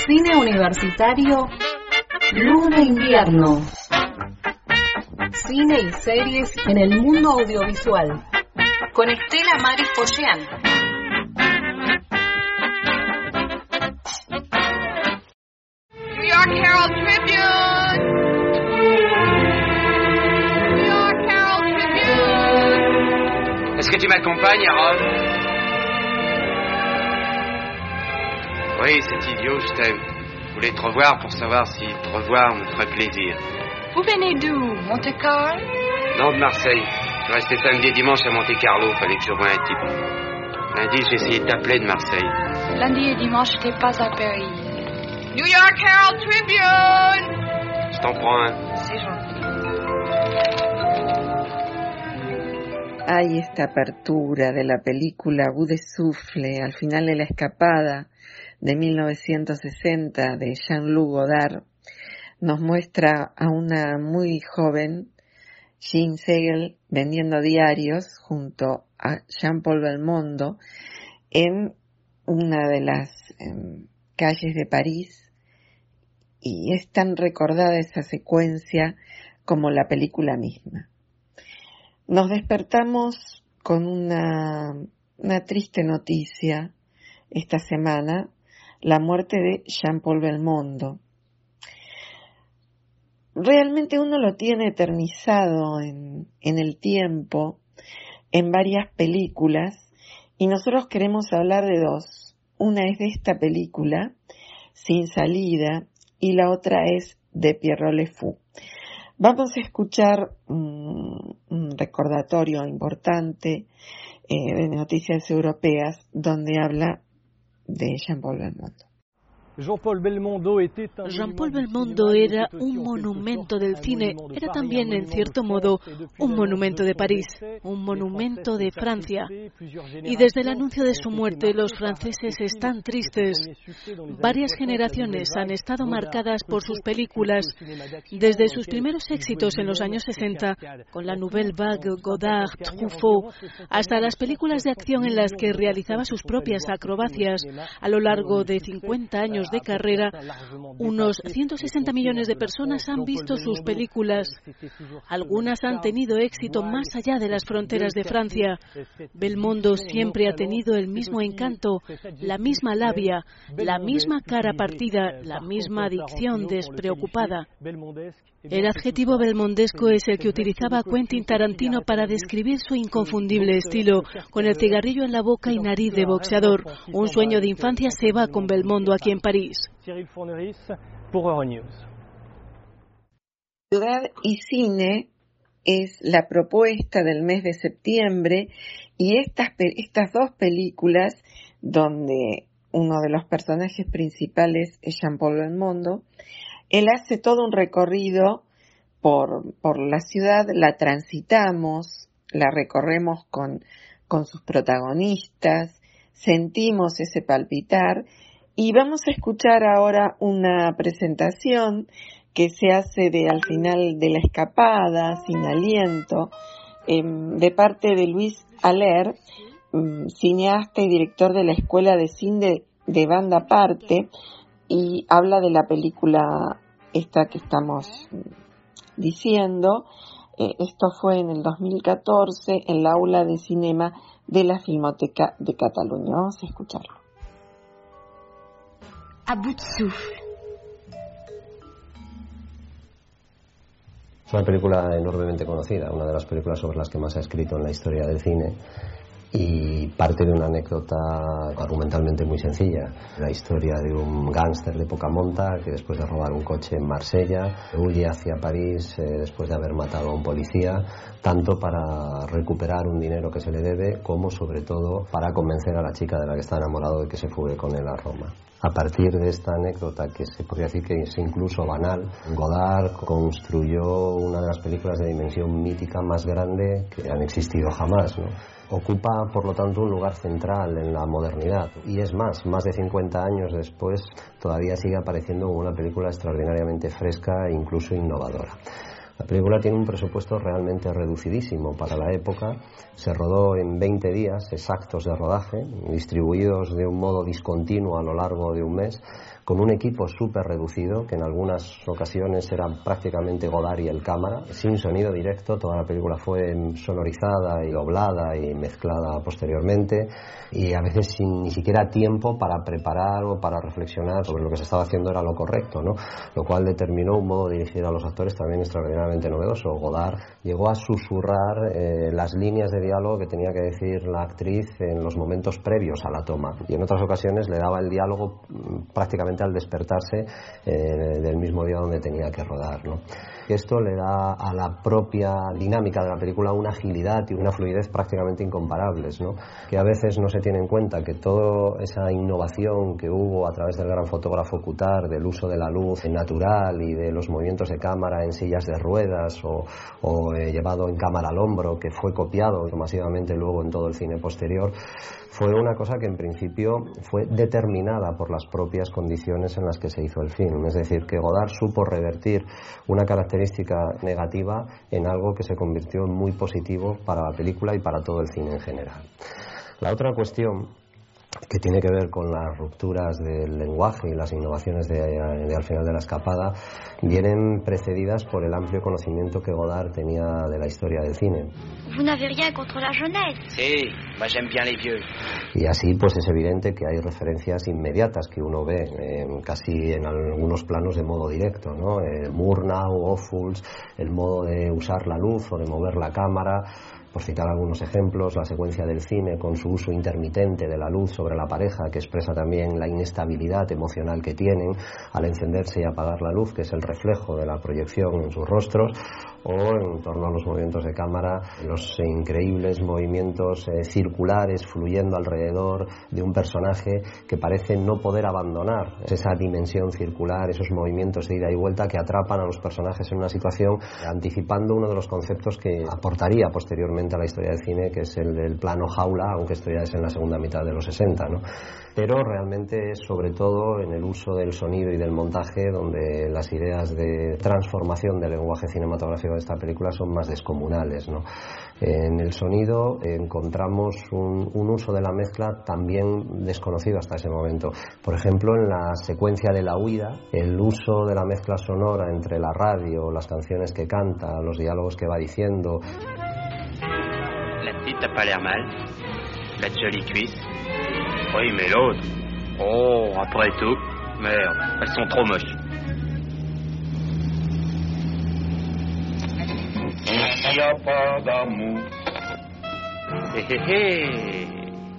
Cine universitario, Luna Invierno. Cine y series en el mundo audiovisual. Con Estela Maris Pollán. New York Herald Tribune. New York Herald Tribune. Est-ce que tu m'accompagnes, Harold? Oui, c'est idiot, je t'aime. Je voulais te revoir pour savoir si te revoir me ferait plaisir. Vous venez d'où, Monte-Carlo? Non, de Marseille. Je restais samedi et dimanche à Monte-Carlo, fallait que je voie un type. Lundi, j'ai essayé de t'appeler de Marseille. Lundi et dimanche, j'étais pas à Paris. New York Herald Tribune. Je t'en prends un. C'est gentil. Hay esta apertura de la película Bout de Souffle, al final de La Escapada, de 1960, de Jean-Luc Godard, nos muestra a una muy joven Jean Segel vendiendo diarios junto a Jean-Paul Belmondo en una de las calles de París, y es tan recordada esa secuencia como la película misma. Nos despertamos con una triste noticia esta semana, la muerte de Jean-Paul Belmondo. Realmente uno lo tiene eternizado en el tiempo, en varias películas, y nosotros queremos hablar de dos. Una es de esta película, Sin Salida, y la otra es de Pierrot Le Fou. Vamos a escuchar un recordatorio importante de Noticias Europeas, donde habla de Jean-Paul Belmondo. Jean-Paul Belmondo era un monumento del cine, era también, en cierto modo, un monumento de París, un monumento de Francia. Y desde el anuncio de su muerte, los franceses están tristes. Varias generaciones han estado marcadas por sus películas, desde sus primeros éxitos en los años 60, con la Nouvelle Vague, Godard, Truffaut, hasta las películas de acción en las que realizaba sus propias acrobacias. A lo largo de 50 años de carrera, unos 160 millones de personas han visto sus películas. Algunas han tenido éxito más allá de las fronteras de Francia. Belmondo siempre ha tenido el mismo encanto, la misma labia, la misma cara partida, la misma dicción despreocupada. El adjetivo belmondesco es el que utilizaba Quentin Tarantino para describir su inconfundible estilo, con el cigarrillo en la boca y nariz de boxeador. Un sueño de infancia se va con Belmondo aquí en París. Ciudad y cine es la propuesta del mes de septiembre, y estas dos películas, donde uno de los personajes principales es Jean-Paul Belmondo, él hace todo un recorrido por la ciudad, la transitamos, la recorremos con sus protagonistas, sentimos ese palpitar, y vamos a escuchar ahora una presentación que se hace al final de La Escapada, Sin Aliento, de parte de Luis Aller, cineasta y director de la Escuela de Cine de Banda Aparte, y habla de la película esta que estamos diciendo. Esto fue en el 2014 en la aula de cinema de la Filmoteca de Cataluña. Vamos a escucharlo. À bout de souffle. Es una película enormemente conocida, una de las películas sobre las que más se ha escrito en la historia del cine, y parte de una anécdota argumentalmente muy sencilla, la historia de un gángster de poca monta que, después de robar un coche en Marsella, huye hacia París después de haber matado a un policía, tanto para recuperar un dinero que se le debe, como sobre todo para convencer a la chica de la que está enamorado de que se fugue con él a Roma. A partir de esta anécdota, que se podría decir que es incluso banal, Godard construyó una de las películas de dimensión mítica más grande que han existido jamás, ¿no? Ocupa, por lo tanto, un lugar central en la modernidad, y es más de 50 años después todavía sigue apareciendo como una película extraordinariamente fresca e incluso innovadora. La película tiene un presupuesto realmente reducidísimo para la época. Se rodó en 20 días exactos de rodaje, distribuidos de un modo discontinuo a lo largo de un mes, con un equipo súper reducido, que en algunas ocasiones era prácticamente Godard y el cámara, sin sonido directo. Toda la película fue sonorizada y doblada y mezclada posteriormente, y a veces sin ni siquiera tiempo para preparar o para reflexionar sobre lo que se estaba haciendo era lo correcto, ¿no? Lo cual determinó un modo de dirigir a los actores también extraordinariamente novedoso. Godard llegó a susurrar las líneas de diálogo que tenía que decir la actriz en los momentos previos a la toma, y en otras ocasiones le daba el diálogo prácticamente al despertarse del mismo día donde tenía que rodar, ¿no? Esto le da a la propia dinámica de la película una agilidad y una fluidez prácticamente incomparables, ¿no? Que a veces no se tiene en cuenta que toda esa innovación que hubo a través del gran fotógrafo Coutard, del uso de la luz natural y de los movimientos de cámara en sillas de ruedas o llevado en cámara al hombro, que fue copiado masivamente luego en todo el cine posterior, fue una cosa que en principio fue determinada por las propias condiciones en las que se hizo el film. Es decir, que Godard supo revertir una característica negativa en algo que se convirtió en muy positivo para la película y para todo el cine en general. La otra cuestión, que tiene que ver con las rupturas del lenguaje y las innovaciones de Al final de la escapada, vienen precedidas por el amplio conocimiento que Godard tenía de la historia del cine. Vous n'avez rien contre la jeunesse. Sí, moi j'aime bien les vieux. Y así pues es evidente que hay referencias inmediatas que uno ve casi en algunos planos de modo directo, ¿no? Murnau, Ophuls, el modo de usar la luz o de mover la cámara. Por citar algunos ejemplos, la secuencia del cine con su uso intermitente de la luz sobre la pareja, que expresa también la inestabilidad emocional que tienen al encenderse y apagar la luz, que es el reflejo de la proyección en sus rostros, o en torno a los movimientos de cámara, los increíbles movimientos circulares fluyendo alrededor de un personaje que parece no poder abandonar esa dimensión circular, esos movimientos de ida y vuelta que atrapan a los personajes en una situación, anticipando uno de los conceptos que aportaría posteriormente a la historia del cine, que es el del plano jaula, aunque esto ya es en la segunda mitad de los 60, ¿no? Pero realmente es sobre todo en el uso del sonido y del montaje donde las ideas de transformación del lenguaje cinematográfico de esta película son más descomunales, ¿no? En el sonido encontramos un uso de la mezcla también desconocido hasta ese momento. Por ejemplo, en la secuencia de la huida, el uso de la mezcla sonora entre la radio, las canciones que canta, los diálogos que va diciendo. La petite t'as pas l'air mal. La jolie cuisse. Oui, mais l'autre. Oh, après tout. Merde, elles sont trop moches. Il n'y a pas d'amour. Hé hé hé.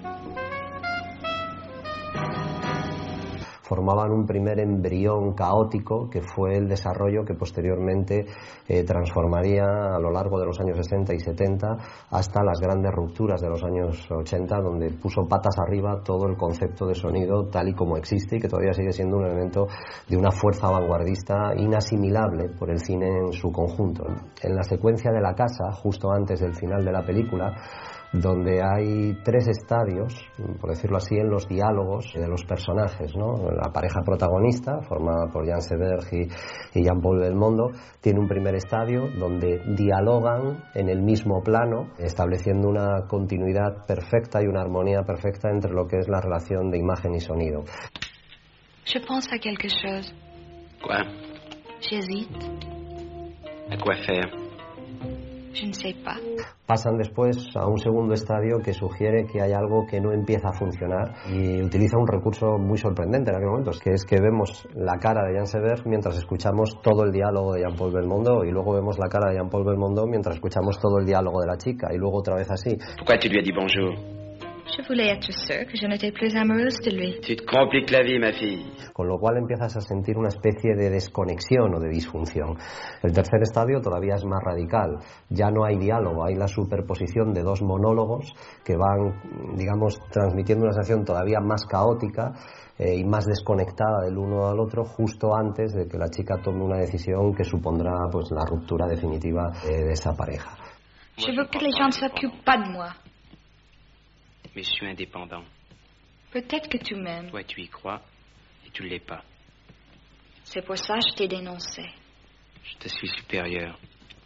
Formaban un primer embrión caótico que fue el desarrollo que posteriormente transformaría a lo largo de los años 60 y 70 hasta las grandes rupturas de los años 80, donde puso patas arriba todo el concepto de sonido tal y como existe y que todavía sigue siendo un elemento de una fuerza vanguardista inasimilable por el cine en su conjunto. En la secuencia de la casa, justo antes del final de la película, donde hay 3 estadios, por decirlo así, en los diálogos de los personajes, ¿no? La pareja protagonista, formada por Jean Seberg y Jean-Paul Belmondo, tiene un primer estadio donde dialogan en el mismo plano, estableciendo una continuidad perfecta y una armonía perfecta entre lo que es la relación de imagen y sonido. Je pense à quelque chose. Quoi? J'hésite. À quoi faire? Je ne sais pas. Pasan después a un segundo estadio que sugiere que hay algo que no empieza a funcionar y utiliza un recurso muy sorprendente en aquel momento, que es que vemos la cara de Jean Seberg mientras escuchamos todo el diálogo de Jean-Paul Belmondo y luego vemos la cara de Jean-Paul Belmondo mientras escuchamos todo el diálogo de la chica y luego otra vez así. Pourquoi tu lui as dit bonjour? Je voulais être sûre que je n'étais plus amoureuse de lui. Tu te compliques la vie, ma fille. Con lo cual empiezas a sentir una especie de desconexión o de disfunción. El tercer estadio todavía es más radical. Ya no hay diálogo, hay la superposición de 2 monólogos que van, digamos, transmitiendo una sensación todavía más caótica y más desconectada del uno al otro justo antes de que la chica tome una decisión que supondrá pues la ruptura definitiva de esa pareja. Je veux que les gens ne s'occupent pas de moi. Mais je suis indépendant. Peut-être que tu m'aimes. Toi, tu y crois et tu ne l'es pas. C'est pour ça que je t'ai dénoncé. Je te suis supérieur.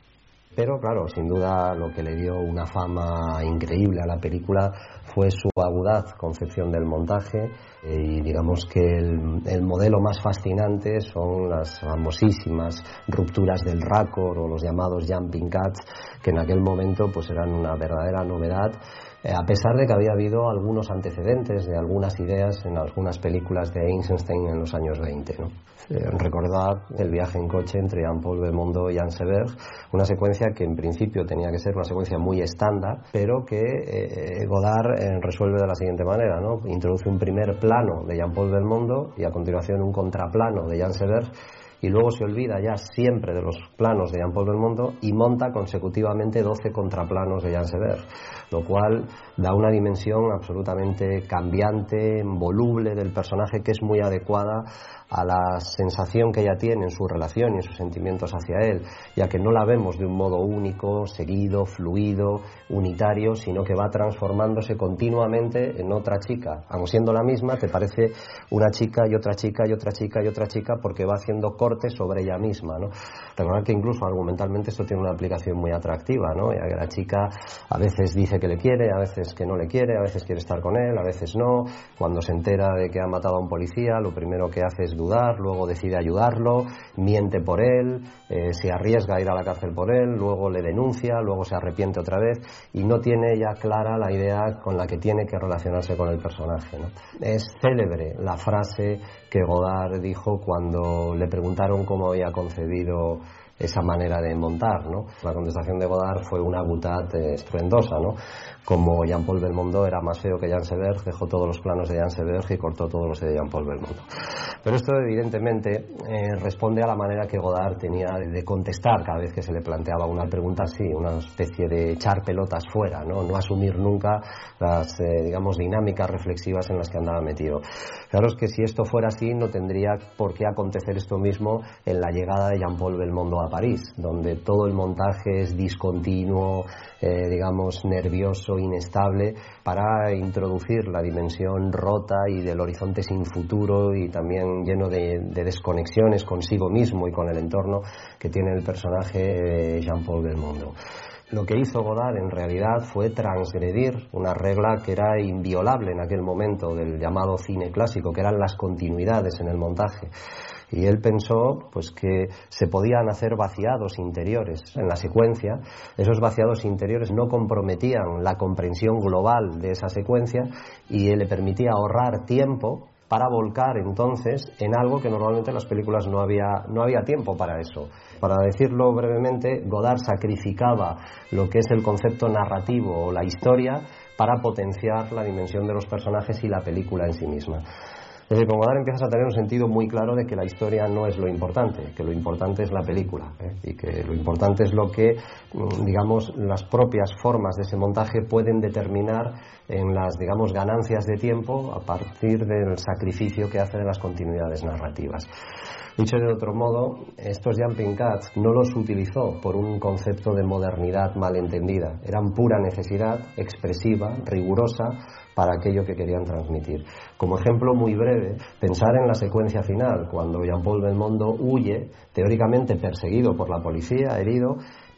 Pero claro, sin duda lo que le dio una fama increíble a la película fue su agudaz concepción del montaje, y digamos que el modelo más fascinante son las famosísimas rupturas del raccord o los llamados jumping cuts, que en aquel momento pues eran una verdadera novedad, a pesar de que había habido algunos antecedentes de algunas ideas en algunas películas de Eisenstein en los años 20, ¿no? Recordad el viaje en coche entre Jean-Paul Belmondo y Anne Seberg, una secuencia que en principio tenía que ser una secuencia muy estándar, pero que Godard resuelve de la siguiente manera, ¿no? Introduce un primer plano de Jean-Paul Belmondo y a continuación un contraplano de Anne Seberg, y luego se olvida ya siempre de los planos de Jean-Paul Belmondo y monta consecutivamente 12 contraplanos de Jean Seberg, lo cual da una dimensión absolutamente cambiante, voluble del personaje, que es muy adecuada a la sensación que ella tiene en su relación y en sus sentimientos hacia él, ya que no la vemos de un modo único, seguido, fluido, unitario, sino que va transformándose continuamente en otra chica. Aun siendo la misma, te parece una chica y otra chica y otra chica y otra chica, porque va haciendo cortes sobre ella misma, ¿no? Recordad que incluso argumentalmente esto tiene una aplicación muy atractiva, ¿no? Ya que la chica a veces dice que le quiere, a veces que no le quiere, a veces quiere estar con él, a veces no. Cuando se entera de que ha matado a un policía, lo primero que hace es dudar, luego decide ayudarlo, miente por él, se arriesga a ir a la cárcel por él, luego le denuncia, luego se arrepiente otra vez, y no tiene ya clara la idea con la que tiene que relacionarse con el personaje, ¿no? Es célebre la frase que Godard dijo cuando le preguntaron cómo había concebido esa manera de montar, ¿no? La contestación de Godard fue una boutade estruendosa, ¿no? Como Jean-Paul Belmondo era más feo que Jean Seberg, dejó todos los planos de Jean Seberg y cortó todos los de Jean-Paul Belmondo. Pero esto evidentemente responde a la manera que Godard tenía de contestar cada vez que se le planteaba una pregunta así, una especie de echar pelotas fuera, no asumir nunca las digamos dinámicas reflexivas en las que andaba metido. Claro, es que si esto fuera así no tendría por qué acontecer esto mismo en la llegada de Jean-Paul Belmondo a París, donde todo el montaje es discontinuo, digamos nervioso, inestable, para introducir la dimensión rota y del horizonte sin futuro y también lleno de desconexiones consigo mismo y con el entorno que tiene el personaje Jean-Paul Belmondo. Lo que hizo Godard en realidad fue transgredir una regla que era inviolable en aquel momento del llamado cine clásico, que eran las continuidades en el montaje. Y él pensó pues que se podían hacer vaciados interiores en la secuencia. Esos vaciados interiores no comprometían la comprensión global de esa secuencia y le permitía ahorrar tiempo para volcar entonces en algo que normalmente en las películas no había tiempo para eso. Para decirlo brevemente, Godard sacrificaba lo que es el concepto narrativo o la historia para potenciar la dimensión de los personajes y la película en sí misma. Es decir, con Godard empiezas a tener un sentido muy claro de que la historia no es lo importante, que lo importante es la película, y que lo importante es lo que, digamos, las propias formas de ese montaje pueden determinar en las, digamos, ganancias de tiempo a partir del sacrificio que hace de las continuidades narrativas. Dicho de otro modo, estos jumping cuts no los utilizó por un concepto de modernidad malentendida, eran pura necesidad expresiva, rigurosa, para aquello que querían transmitir. Como ejemplo muy breve, pensar en la secuencia final, cuando Jean-Paul Belmondo huye, teóricamente perseguido por la policía, herido,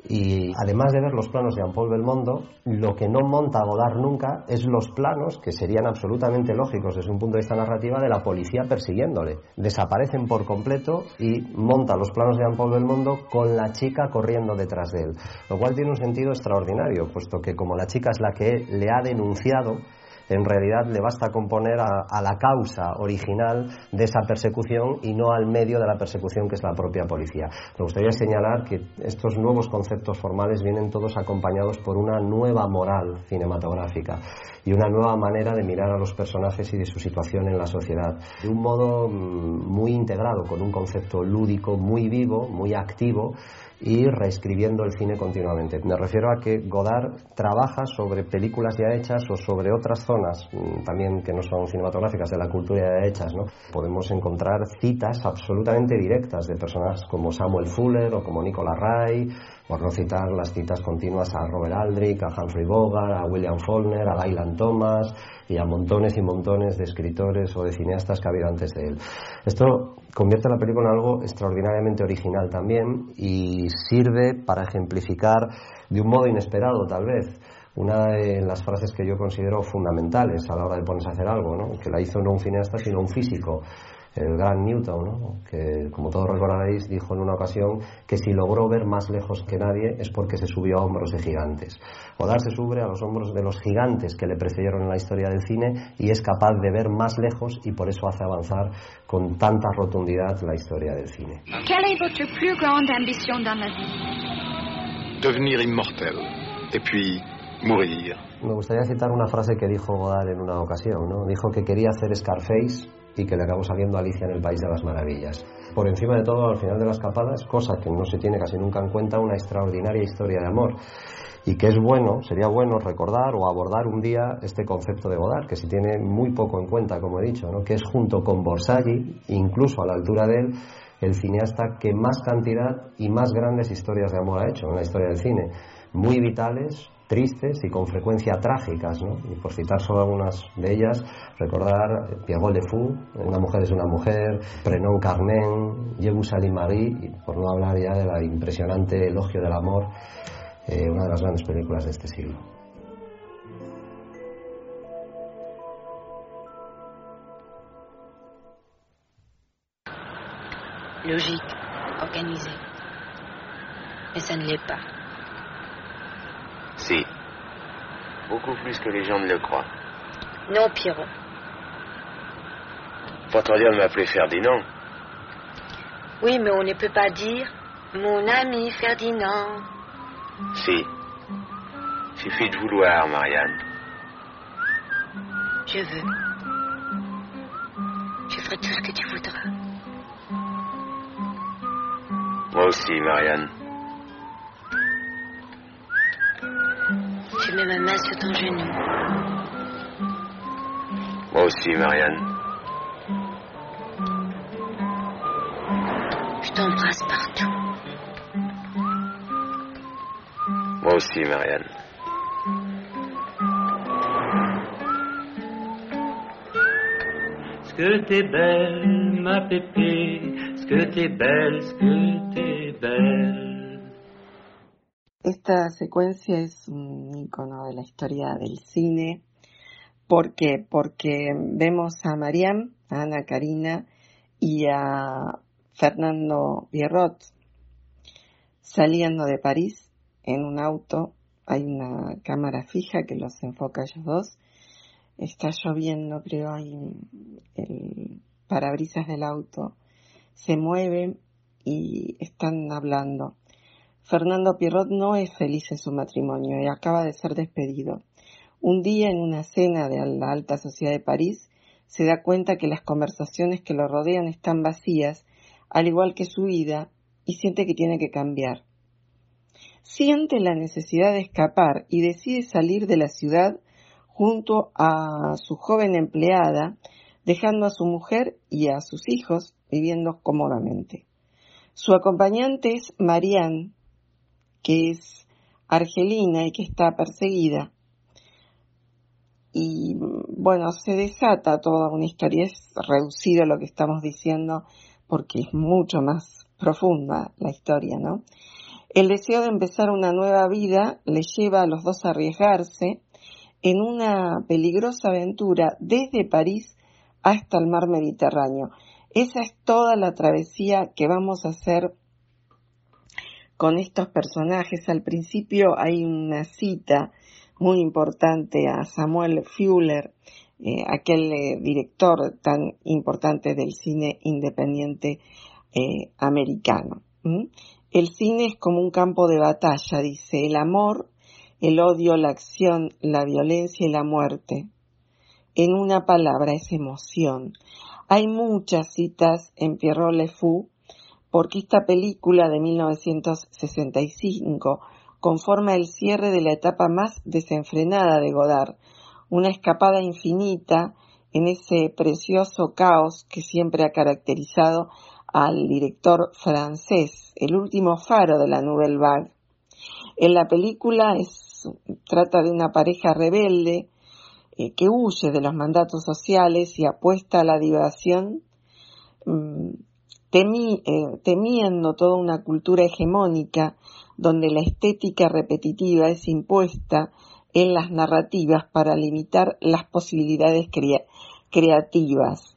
y además de ver los planos de Jean-Paul Belmondo, lo que no monta Godard nunca es los planos, que serían absolutamente lógicos desde un punto de vista narrativo, de la policía persiguiéndole. Desaparecen por completo y monta los planos de Jean-Paul Belmondo con la chica corriendo detrás de él, lo cual tiene un sentido extraordinario, puesto que como la chica es la que le ha denunciado, en realidad le basta con poner a la causa original de esa persecución y no al medio de la persecución, que es la propia policía. Me gustaría señalar que estos nuevos conceptos formales vienen todos acompañados por una nueva moral cinematográfica y una nueva manera de mirar a los personajes y de su situación en la sociedad, de un modo muy integrado, con un concepto lúdico muy vivo, muy activo, y reescribiendo el cine continuamente. Me refiero a que Godard trabaja sobre películas ya hechas o sobre otras zonas también que no son cinematográficas de la cultura ya hechas, ¿no? Podemos encontrar citas absolutamente directas de personas como Samuel Fuller o como Nicolas Ray, por no citar las citas continuas a Robert Aldrich, a Humphrey Bogart, a William Faulkner, a Dylan Thomas y a montones y montones de escritores o de cineastas que ha habido antes de él. Esto convierte la película en algo extraordinariamente original también y sirve para ejemplificar de un modo inesperado tal vez una de las frases que yo considero fundamentales a la hora de ponerse a hacer algo, ¿no? Que la hizo no un cineasta sino un físico, el gran Newton, ¿no? Que, como todos recordaréis, dijo en una ocasión que si logró ver más lejos que nadie es porque se subió a hombros de gigantes. Godard se sube a los hombros de los gigantes que le precedieron en la historia del cine y es capaz de ver más lejos y por eso hace avanzar con tanta rotundidad la historia del cine. Quelle est votre plus grande ambition dans la vie? Devenir inmortel, et puis mourir. Me gustaría citar una frase que dijo Godard en una ocasión, ¿no? Dijo que quería hacer Scarface y que le acabó saliendo Alicia en el País de las Maravillas. Por encima de todo, al final de La Escapada, cosa que no se tiene casi nunca en cuenta, una extraordinaria historia de amor. Y que es bueno, sería bueno recordar o abordar un día este concepto de Godard, que se tiene muy poco en cuenta, como he dicho, ¿no? Que es junto con Borsari, incluso a la altura de él, el cineasta que más cantidad y más grandes historias de amor ha hecho en la historia del cine. Muy vitales, tristes y con frecuencia trágicas, ¿no? Y por citar solo algunas de ellas, recordar Pierrot Le Fou, Una mujer es una mujer, Prenom Carmen, Je vous salue Marie, y por no hablar ya de la impresionante Elogio del amor, una de las grandes películas de este siglo. Logique, organisé. Mais ça ne l'est pas. Si. Beaucoup plus que les gens ne le croient. Non, Pierrot. Pas trop dire de m'appeler Ferdinand. Oui, mais on ne peut pas dire mon ami Ferdinand. Si. Suffit de vouloir, Marianne. Je veux. Je ferai tout ce que tu voudras. Moi aussi, Marianne. Tu mets ma main sur ton genou. Moi aussi, Marianne. Je t'embrasse partout. Moi aussi, Marianne. Ce que t'es belle, ma pépé, ce que t'es belle, ce que t'es belle. Esta secuencia es un icono de la historia del cine. ¿Por qué? Porque vemos a Marianne, a Ana Karina y a Fernando Pierrot saliendo de París en un auto. Hay una cámara fija que los enfoca a ellos dos. Está lloviendo, creo, hay el parabrisas del auto. Se mueve y están hablando. Fernando Pierrot no es feliz en su matrimonio y acaba de ser despedido. Un día, en una cena de la alta sociedad de París, se da cuenta que las conversaciones que lo rodean están vacías, al igual que su vida, y siente que tiene que cambiar. Siente la necesidad de escapar y decide salir de la ciudad junto a su joven empleada, dejando a su mujer y a sus hijos viviendo cómodamente. Su acompañante es Marianne, que es argelina y que está perseguida. Y bueno, se desata toda una historia. Es reducido lo que estamos diciendo porque es mucho más profunda la historia, ¿no? El deseo de empezar una nueva vida le lleva a los dos a arriesgarse en una peligrosa aventura desde París hasta el mar Mediterráneo. Esa es toda la travesía que vamos a hacer con estos personajes. Al principio hay una cita muy importante a Samuel Fuller, aquel director tan importante del cine independiente americano. El cine es como un campo de batalla, dice, el amor, el odio, la acción, la violencia y la muerte. En una palabra, es emoción. Hay muchas citas en Pierrot Le Fou, porque esta película de 1965 conforma el cierre de la etapa más desenfrenada de Godard, una escapada infinita en ese precioso caos que siempre ha caracterizado al director francés, el último faro de la Nouvelle Vague. En la película trata de una pareja rebelde que huye de los mandatos sociales y apuesta a la diversión, temiendo toda una cultura hegemónica donde la estética repetitiva es impuesta en las narrativas para limitar las posibilidades creativas.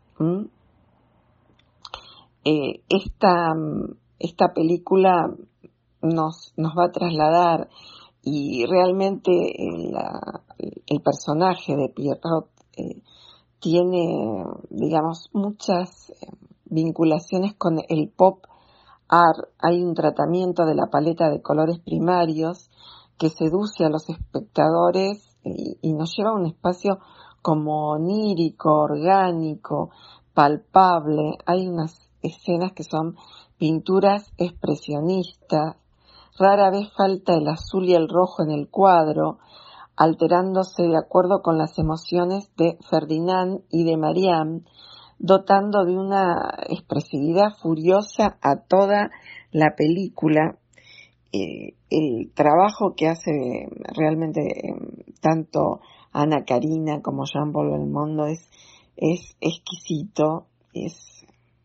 Esta película nos va a trasladar, y realmente el personaje de Pierrot tiene, digamos, muchas vinculaciones con el pop art. Hay un tratamiento de la paleta de colores primarios que seduce a los espectadores y nos lleva a un espacio como onírico, orgánico, palpable. Hay unas escenas que son pinturas expresionistas. Rara vez falta el azul y el rojo en el cuadro, alterándose de acuerdo con las emociones de Ferdinand y de Marianne, dotando de una expresividad furiosa a toda la película. El trabajo que hace realmente tanto Ana Karina como Jean-Paul Belmondo es exquisito, es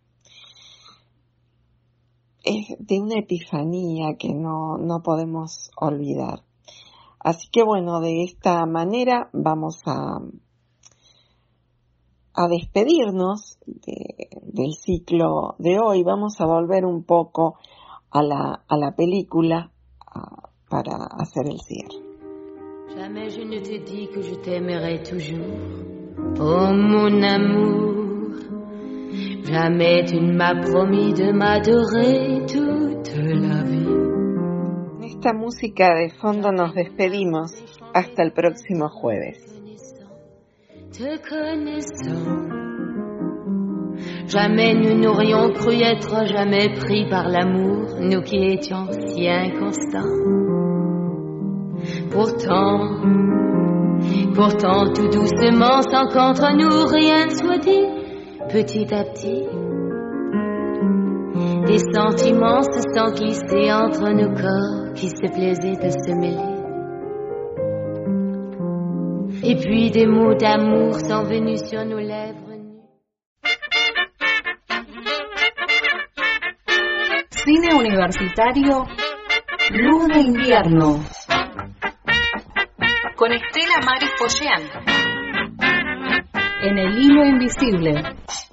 de una epifanía que no podemos olvidar. Así que bueno, de esta manera vamos a despedirnos del ciclo de hoy. Vamos a volver un poco a la película para hacer el cierre. Jamais je ne te dis que je t'aimerai toujours, oh mon amour. Jamais tu ne m'as promis de m'adorer toute la vie. En esta música de fondo nos despedimos hasta el próximo jueves. Te connaissant, jamais nous n'aurions cru être jamais pris par l'amour, nous qui étions si inconstants. Pourtant, tout doucement, sans qu'entre nous rien ne soit dit, petit à petit, des sentiments se sont glissés entre nos corps qui se plaisaient de se mêler. Et puis des mots d'amour sont venus sur nos lèvres nues. Cine universitario, Luz de invierno, con Estela Maris Pollán, en El hilo invisible.